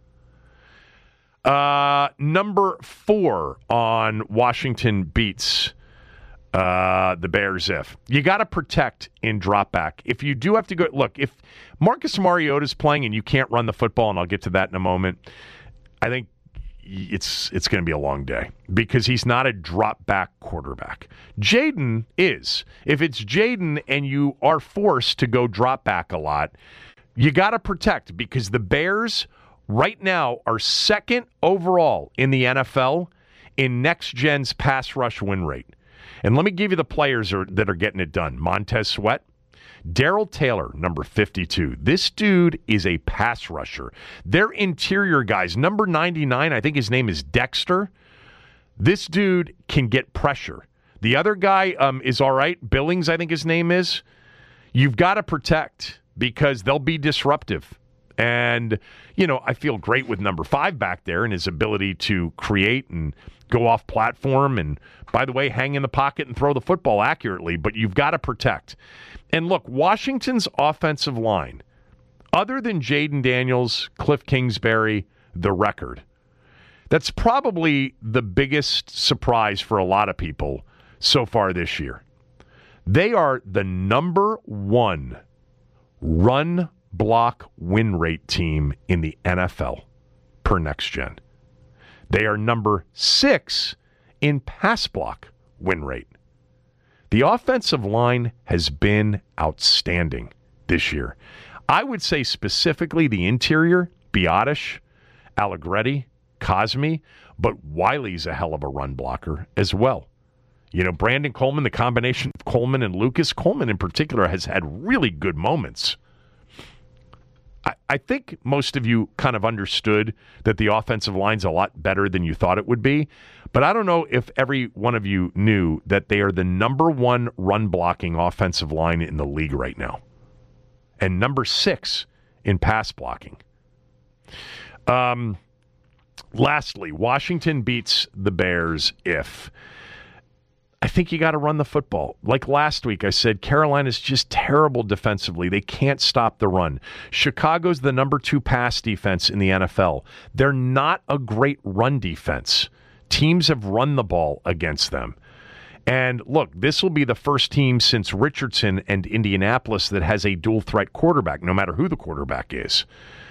Uh, number four on Washington beats uh, the Bears. If you got to protect in drop back, if you do have to go, look, if Marcus Mariota's playing and you can't run the football, and I'll get to that in a moment, I think it's it's going to be a long day because he's not a drop back quarterback. Jaden is. If it's Jaden and you are forced to go drop back a lot, you got to protect because the Bears right now are second overall in the N F L in next gen's pass rush win rate. And let me give you the players are, that are getting it done. Montez Sweat, Darrell Taylor, number fifty-two. This dude is a pass rusher. Their interior guys, number ninety-nine, I think his name is Dexter. This dude can get pressure. The other guy um, is all right. Billings, I think his name is. You've got to protect because they'll be disruptive. And, you know, I feel great with number five back there and his ability to create and go off platform and, by the way, hang in the pocket and throw the football accurately. But you've got to protect. And look, Washington's offensive line, other than Jaden Daniels, Cliff Kingsbury, the record, that's probably the biggest surprise for a lot of people so far this year. They are the number one run block win rate team in the N F L per Next Gen. They are number six in pass block win rate. The offensive line has been outstanding this year. I would say specifically the interior, Biotish, Allegretti, Cosme, but Wiley's a hell of a run blocker as well. You know, Brandon Coleman, the combination of Coleman and Lucas, Coleman in particular has had really good moments. I, I think most of you kind of understood that the offensive line's a lot better than you thought it would be, but I don't know if every one of you knew that they are the number one run blocking offensive line in the league right now, and number six in pass blocking. Um, lastly, Washington beats the Bears if... I think you got to run the football. Like last week, I said Carolina's just terrible defensively. They can't stop the run. Chicago's the number two pass defense in the N F L. They're not a great run defense. Teams have run the ball against them. And look, this will be the first team since Richardson and Indianapolis that has a dual threat quarterback, no matter who the quarterback is.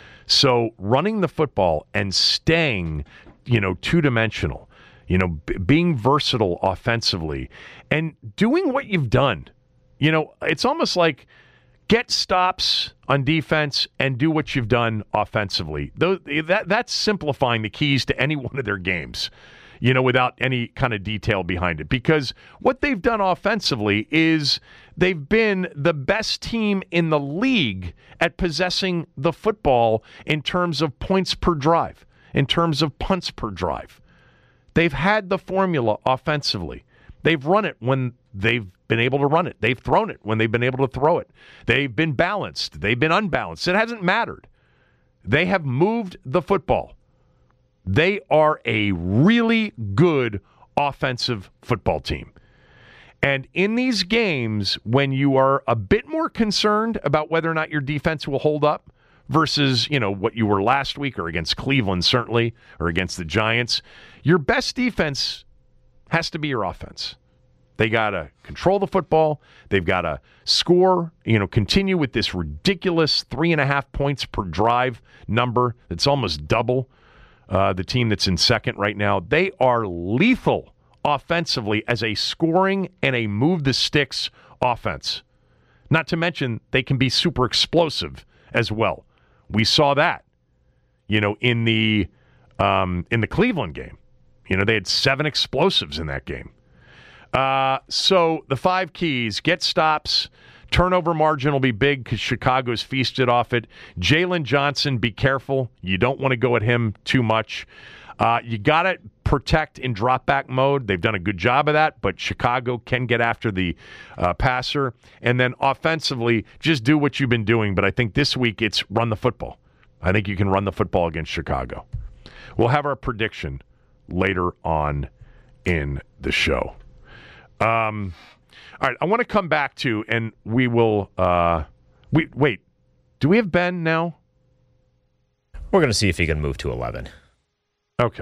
So running the football and staying, you know, two-dimensional, you know, b- being versatile offensively and doing what you've done. You know, it's almost like get stops on defense and do what you've done offensively. Those, that, that's simplifying the keys to any one of their games, you know, without any kind of detail behind it. Because what they've done offensively is they've been the best team in the league at possessing the football in terms of points per drive, in terms of punts per drive. They've had the formula offensively. They've run it when they've been able to run it. They've thrown it when they've been able to throw it. They've been balanced. They've been unbalanced. It hasn't mattered. They have moved the football. They are a really good offensive football team. And in these games, when you are a bit more concerned about whether or not your defense will hold up, versus, you know, what you were last week or against Cleveland, certainly, or against the Giants, your best defense has to be your offense. They got to control the football. They've got to score, you know, continue with this ridiculous three and a half points per drive number. It's almost double uh, the team that's in second right now. They are lethal offensively as a scoring and a move the sticks offense. Not to mention they can be super explosive as well. We saw that, you know, in the um, in the Cleveland game. You know, they had seven explosives in that game. Uh, so the five keys: get stops, turnover margin will be big because Chicago's feasted off it. Jalen Johnson, be careful. You don't want to go at him too much. Uh, you got to protect in drop-back mode. They've done a good job of that, but Chicago can get after the uh, passer. And then offensively, just do what you've been doing. But I think this week it's run the football. I think you can run the football against Chicago. We'll have our prediction later on in the show. Um, all right, I want to come back to, and we will uh, – we, wait, do we have Ben now? We're going to see if he can move to eleven. Okay.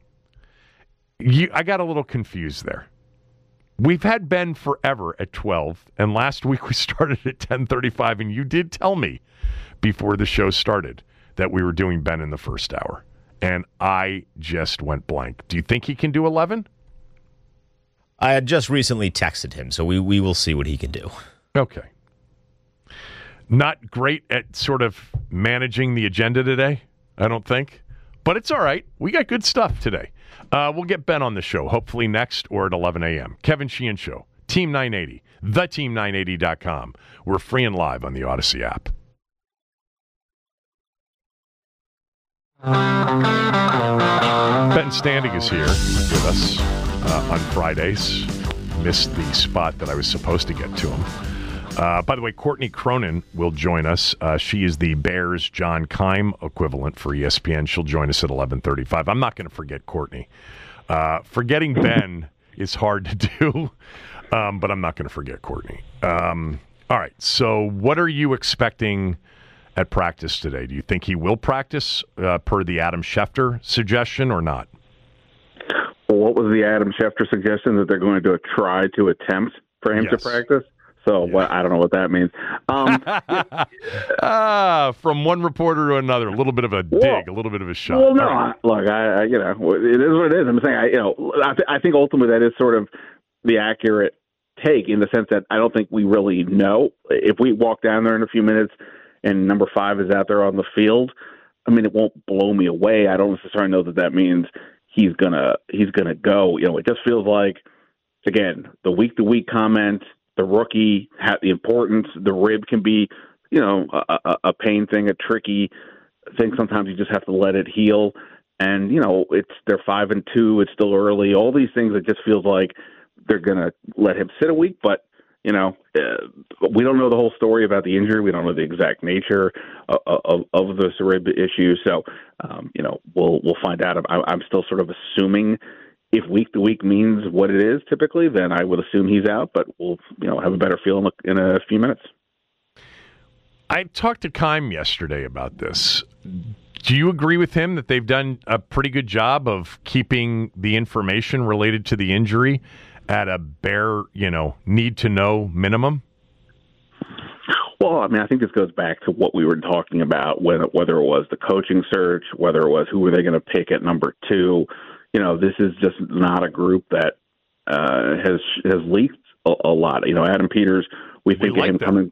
You, I got a little confused there. We've had Ben forever at twelve, and last week we started at ten thirty-five, and you did tell me before the show started that we were doing Ben in the first hour, and I just went blank. Do you think he can do eleven? I had just recently texted him, so we, we will see what he can do. Okay. Not great at sort of managing the agenda today, I don't think. But it's all right. We got good stuff today. Uh, we'll get Ben on the show, hopefully next or at eleven a.m. Kevin Sheehan Show, Team nine eighty, the team nine eighty dot com. We're free and live on the Odyssey app. Ben Standig is here with us uh, on Fridays. Missed the spot that I was supposed to get to him. Uh, by the way, Courtney Cronin will join us. Uh, she is the Bears' John Keim equivalent for E S P N. She'll join us at eleven thirty-five. I'm not going to forget Courtney. Uh, forgetting Ben is hard to do, um, but I'm not going to forget Courtney. Um, all right, so what are you expecting at practice today? Do you think he will practice uh, per the Adam Schefter suggestion or not? Well, what was the Adam Schefter suggestion? That they're going to do a try to attempt for him yes. to practice? So yeah. what, I don't know what that means. Um, ah, from one reporter to another, a little bit of a dig, well, a little bit of a shot. Well, no, right. look, I, I, you know, it is what it is. I'm saying, I, you know, I, th- I think ultimately that is sort of the accurate take in the sense that I don't think we really know. If we walk down there in a few minutes and number five is out there on the field, I mean, it won't blow me away. I don't necessarily know that that means he's gonna he's gonna go. You know, it just feels like, again, the week to week comment. The rookie, the importance, the rib can be, you know, a, a pain thing, a tricky thing. Sometimes you just have to let it heal. And, you know, it's they're five and two. It's still early. All these things, it just feels like they're going to let him sit a week. But, you know, uh, we don't know the whole story about the injury. We don't know the exact nature of, of, of this rib issue. So, um, you know, we'll we'll find out. I, I'm still sort of assuming if week to week means what it is typically, then I would assume he's out, but we'll, you know, have a better feel in a, in a few minutes. I talked to Keim yesterday about this. Do you agree with him that they've done a pretty good job of keeping the information related to the injury at a bare, you know, need to know minimum? Well, I mean, I think this goes back to what we were talking about, whether, whether it was the coaching search, whether it was who were they going to pick at number two. You know, this is just not a group that uh, has has leaked a, a lot. You know, Adam Peters, we think we of him them. coming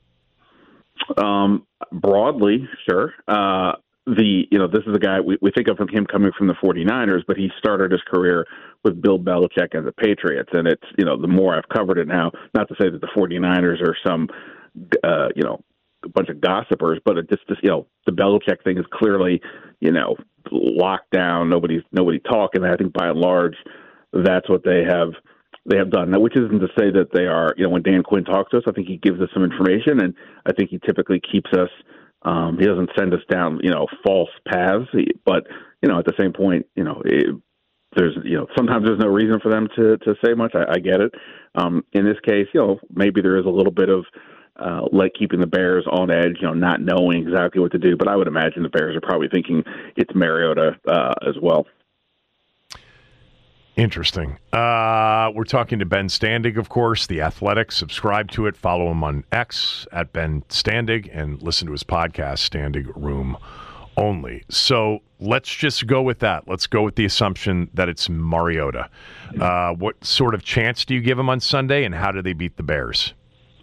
um, broadly, sure. Uh, the you know, this is a guy we, we think of him coming from the 49ers, but he started his career with Bill Belichick and the Patriots. And it's, you know, the more I've covered it now, not to say that the 49ers are some, uh, you know, a bunch of gossipers, but it just, just, you know, the Belichick thing is clearly, you know, locked down. Nobody's nobody talking. I think by and large, that's what they have they have done. Now, which isn't to say that they are, you know, when Dan Quinn talks to us, I think he gives us some information, and I think he typically keeps us. Um, he doesn't send us down, you know, false paths. But you know, at the same point, you know, it, there's, you know, sometimes there's no reason for them to to say much. I, I get it. Um, in this case, you know, maybe there is a little bit of Uh, like keeping the Bears on edge, you know, not knowing exactly what to do. But I would imagine the Bears are probably thinking it's Mariota uh, as well. Interesting. Uh, we're talking to Ben Standig, of course, The Athletic. Subscribe to it. Follow him on X at Ben Standig and listen to his podcast, Standig Room Only. So let's just go with that. Let's go with the assumption that it's Mariota. Uh, what sort of chance do you give him on Sunday, and how do they beat the Bears?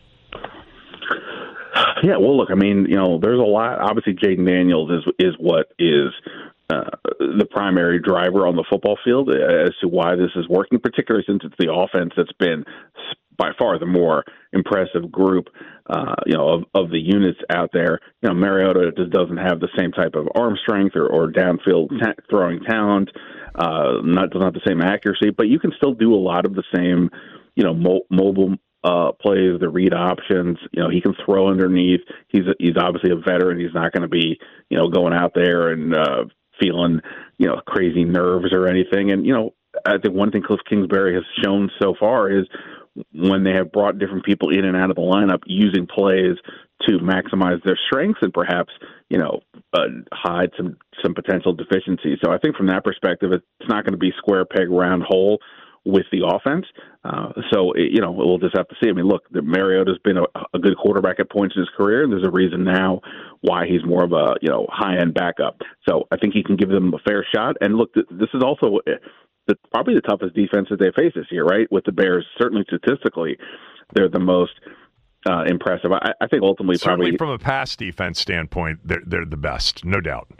Yeah, well, look, I mean, you know, there's a lot. Obviously, Jaden Daniels is is what is uh, the primary driver on the football field as to why this is working, particularly since it's the offense that's been by far the more impressive group, uh, you know, of, of the units out there. You know, Mariota just doesn't have the same type of arm strength or, or downfield ta- throwing talent, uh, not doesn't have the same accuracy, but you can still do a lot of the same, you know, mo- mobile. Uh, plays, the read options. You know, he can throw underneath. He's a, he's obviously a veteran. He's not going to be, you know, going out there and uh, feeling, you know, crazy nerves or anything. And, you know, I think one thing Cliff Kingsbury has shown so far is when they have brought different people in and out of the lineup, using plays to maximize their strengths and perhaps, you know, uh, hide some, some potential deficiencies. So I think from that perspective, it's not going to be square peg, round hole with the offense. Uh, so, it, you know, we'll just have to see. I mean, look, Mariota's been a, a good quarterback at points in his career, and there's a reason now why he's more of a, you know, high-end backup. So I think he can give them a fair shot. And look, th- this is also the, probably the toughest defense that they face this year, right? With the Bears, certainly statistically, they're the most uh, impressive. I, I think ultimately Certainly probably... from a pass defense standpoint, they're, they're the best, no doubt.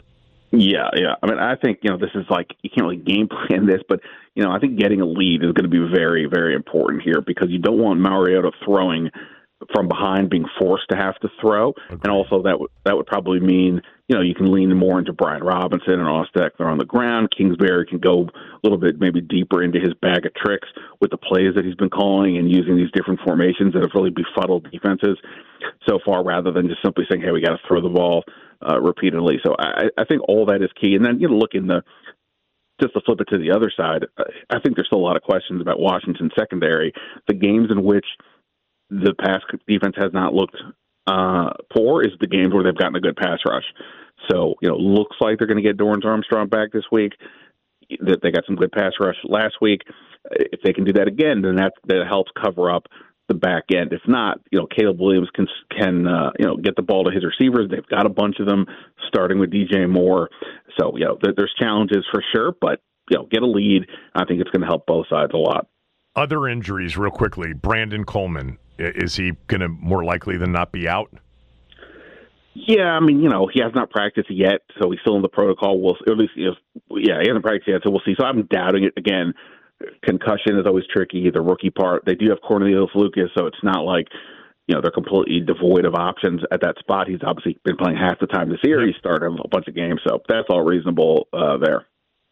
Yeah, yeah. I mean, I think, you know, this is like, you can't really game plan this, but, you know, I think getting a lead is going to be very, very important here because you don't want Mariota throwing from behind, being forced to have to throw. Okay. And also that would that would probably mean, you know, you can lean more into Brian Robinson and Austin Eckler on the ground. Kingsbury can go a little bit maybe deeper into his bag of tricks with the plays that he's been calling and using these different formations that have really befuddled defenses so far rather than just simply saying, hey, we got to throw the ball uh, repeatedly. So I, I think all that is key. And then, you know, look in the just to flip it to the other side, I think there's still a lot of questions about Washington's secondary. The games in which the pass defense has not looked uh, poor is the games where they've gotten a good pass rush. So, you know, looks like they're going to get Dorrance Armstrong back this week. That they got some good pass rush last week. If they can do that again, then that that helps cover up the back end. If not, you know, Caleb Williams can can uh, you know get the ball to his receivers. They've got a bunch of them, starting with D J Moore. So, you know, there, there's challenges for sure, but you know, get a lead. I think it's going to help both sides a lot. Other injuries, real quickly. Brandon Coleman. Is he going to more likely than not be out? Yeah, I mean, you know, he has not practiced yet, so he's still in the protocol. We'll at least, if, yeah, he hasn't practiced yet, so we'll see. So I'm doubting it. Again, concussion is always tricky, the rookie part. They do have Cornelius Lucas, so it's not like, you know, they're completely devoid of options at that spot. He's obviously been playing half the time this year. He started a bunch of games, so that's all reasonable uh, there.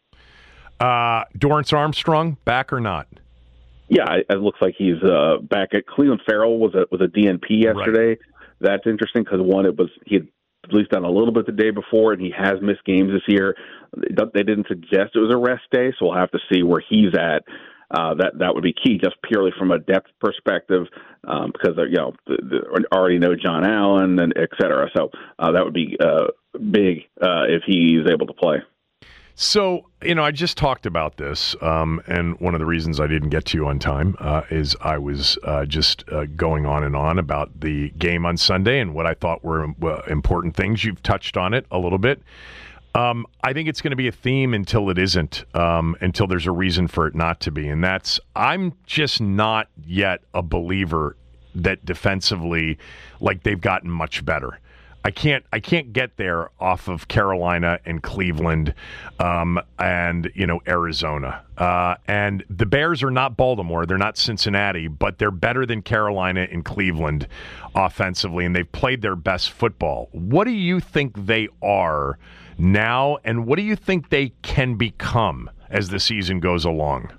Uh, Dorrance Armstrong, back or not? Yeah, it looks like he's uh, back at Cleveland. Farrell was a was a D N P yesterday. Right. That's interesting because one, it was he had at least done a little bit the day before, and he has missed games this year. They didn't suggest it was a rest day, so we'll have to see where he's at. Uh, that that would be key, just purely from a depth perspective, um, because you know the, the, already know John Allen and et cetera. So uh, that would be uh, big uh, if he's able to play. So, you know, I just talked about this, um, and one of the reasons I didn't get to you on time uh, is I was uh, just uh, going on and on about the game on Sunday and what I thought were uh, important things. You've touched on it a little bit. Um, I think it's going to be a theme until it isn't, um, until there's a reason for it not to be, and that's I'm just not yet a believer that defensively, like, they've gotten much better. I can't I can't get there off of Carolina and Cleveland um, and, you know, Arizona. Uh, and the Bears are not Baltimore. They're not Cincinnati, but they're better than Carolina and Cleveland offensively, and they've played their best football. What do you think they are now, and what do you think they can become as the season goes along?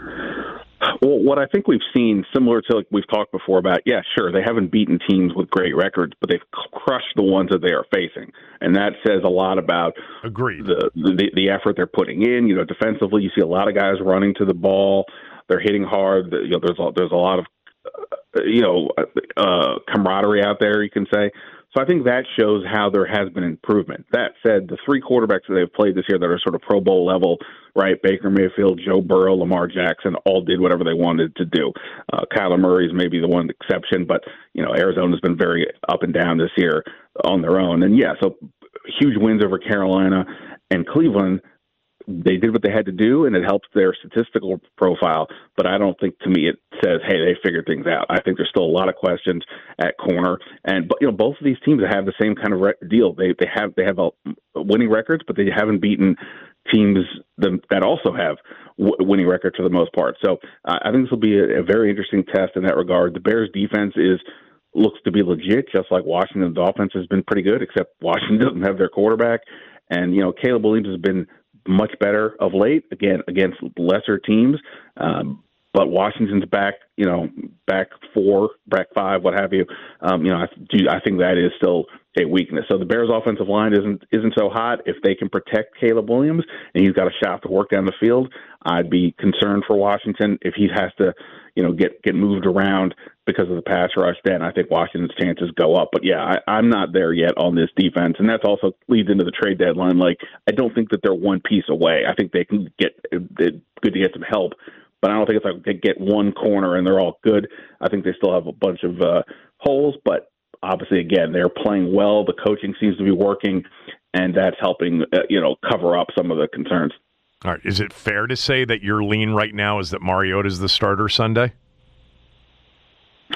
Well, what I think we've seen, similar to like we've talked before about, yeah, sure, they haven't beaten teams with great records, but they've crushed the ones that they are facing, and that says a lot about Agreed. The, the the effort they're putting in. You know, defensively, you see a lot of guys running to the ball, they're hitting hard. You know, there's a, there's a lot of uh, you know uh, camaraderie out there, you can say. So I think that shows how there has been improvement. That said, the three quarterbacks that they've played this year that are sort of Pro Bowl level, right, Baker Mayfield, Joe Burrow, Lamar Jackson, all did whatever they wanted to do. Uh, Kyler Murray is maybe the one exception, but, you know, Arizona's been very up and down this year on their own. And, yeah, so huge wins over Carolina and Cleveland. They did what they had to do, and it helps their statistical profile. But I don't think, to me, it says, hey, they figured things out. I think there's still a lot of questions at corner. And, but you know, both of these teams have the same kind of re- deal. They they have they have a winning records, but they haven't beaten teams that, that also have w- winning records for the most part. So uh, I think this will be a, a very interesting test in that regard. The Bears' defense is looks to be legit, just like Washington's offense has been pretty good, except Washington doesn't have their quarterback. And, you know, Caleb Williams has been much better of late, again, against lesser teams. Um, but Washington's back, you know, back four, back five, what have you. Um, you know, I, do, I think that is still a weakness. So the Bears' offensive line isn't isn't so hot. If they can protect Caleb Williams and he's got a shot to work down the field, I'd be concerned for Washington. If he has to, you know, get get moved around because of the pass rush, then I think Washington's chances go up. But yeah, I, I'm not there yet on this defense, and that's also leads into the trade deadline. Like, I don't think that they're one piece away. I think they can get good to get some help, but I don't think it's like they get one corner and they're all good. I think they still have a bunch of uh, holes, but obviously, again, they're playing well. The coaching seems to be working, and that's helping uh, you know cover up some of the concerns. All right, is it fair to say that your lean right now is that Mariota's the starter Sunday?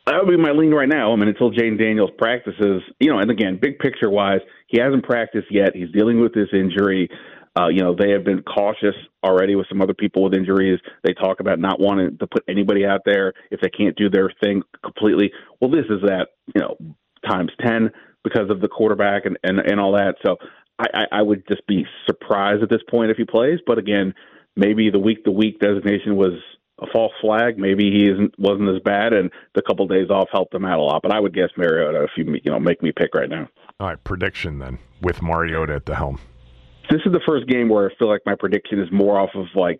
That would be my lean right now. I mean, until Jayden Daniels practices, you know, and again, big picture wise, he hasn't practiced yet. He's dealing with this injury. Uh, you know, they have been cautious already with some other people with injuries. They talk about not wanting to put anybody out there if they can't do their thing completely. Well, this is that, you know, times ten because of the quarterback and, and, and all that. So I, I would just be surprised at this point if he plays. But again, maybe the week-to-week designation was a false flag. Maybe he isn't wasn't as bad, and the couple days off helped him out a lot. But I would guess Mariota if you you know make me pick right now. All right, prediction then with Mariota at the helm. This is the first game where I feel like my prediction is more off of like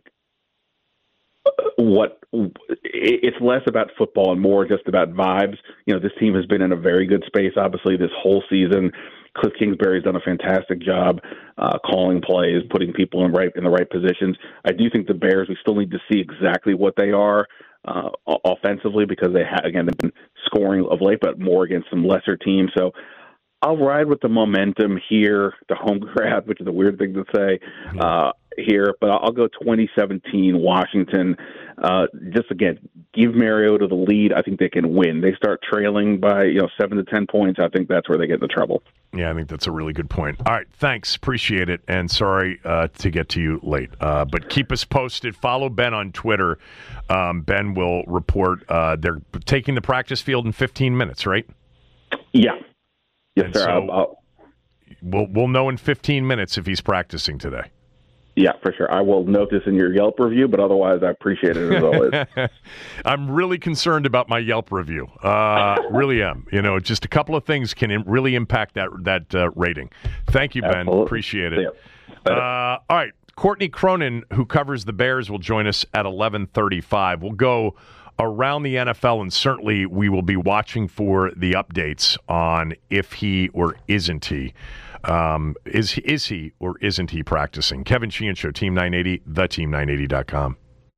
what it's less about football and more just about vibes. You know, this team has been in a very good space, obviously, this whole season. Cliff Kingsbury's done a fantastic job uh, calling plays, putting people in right in the right positions. I do think the Bears, we still need to see exactly what they are uh, offensively because they have, again, they've been scoring of late, but more against some lesser teams. So I'll ride with the momentum here, the home grab, which is a weird thing to say uh, here, but I'll go twenty seventeen Washington. Uh, just again, give Mariota the lead. I think they can win. They start trailing by you know seven to ten points. I think that's where they get into trouble. Yeah, I think that's a really good point. All right, thanks, appreciate it, and sorry uh, to get to you late, uh, but keep us posted. Follow Ben on Twitter. Um, Ben will report. Uh, they're taking the practice field in fifteen minutes, right? Yeah. Yes, and sir. So I'll, I'll, we'll we'll know in fifteen minutes if he's practicing today. Yeah, for sure. I will note this in your Yelp review, but otherwise I appreciate it as always. I'm really concerned about my Yelp review. Uh, really am. You know, just a couple of things can im- really impact that that uh, rating. Thank you, Ben. Absolutely. Appreciate it. Yeah. Uh, all right. Courtney Cronin, who covers the Bears, will join us at eleven thirty-five. We'll go around the N F L, and certainly we will be watching for the updates on if he or isn't he. Um, is is he or isn't he practicing? Kevin Sheehan Show, Team nine eighty, the team nine eighty dot com.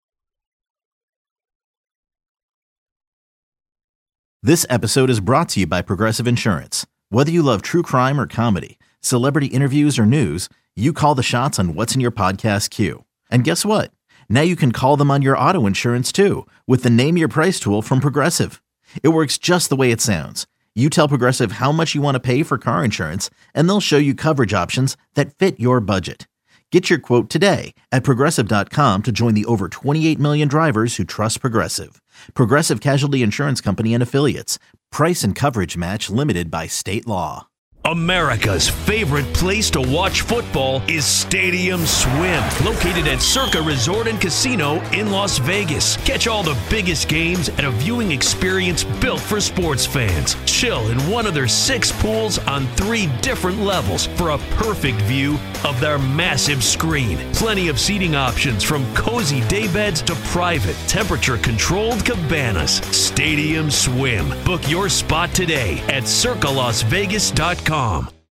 This episode is brought to you by Progressive Insurance. Whether you love true crime or comedy, celebrity interviews or news, you call the shots on what's in your podcast queue. And guess what? Now you can call them on your auto insurance too with the Name Your Price tool from Progressive. It works just the way it sounds. You tell Progressive how much you want to pay for car insurance, and they'll show you coverage options that fit your budget. Get your quote today at Progressive dot com to join the over twenty-eight million drivers who trust Progressive. Progressive Casualty Insurance Company and Affiliates. Price and coverage match limited by state law. America's favorite place to watch football is Stadium Swim, located at Circa Resort and Casino in Las Vegas. Catch all the biggest games at a viewing experience built for sports fans. Chill in one of their six pools on three different levels for a perfect view of their massive screen. Plenty of seating options from cozy daybeds to private, temperature-controlled cabanas. Stadium Swim. Book your spot today at circa las vegas dot com.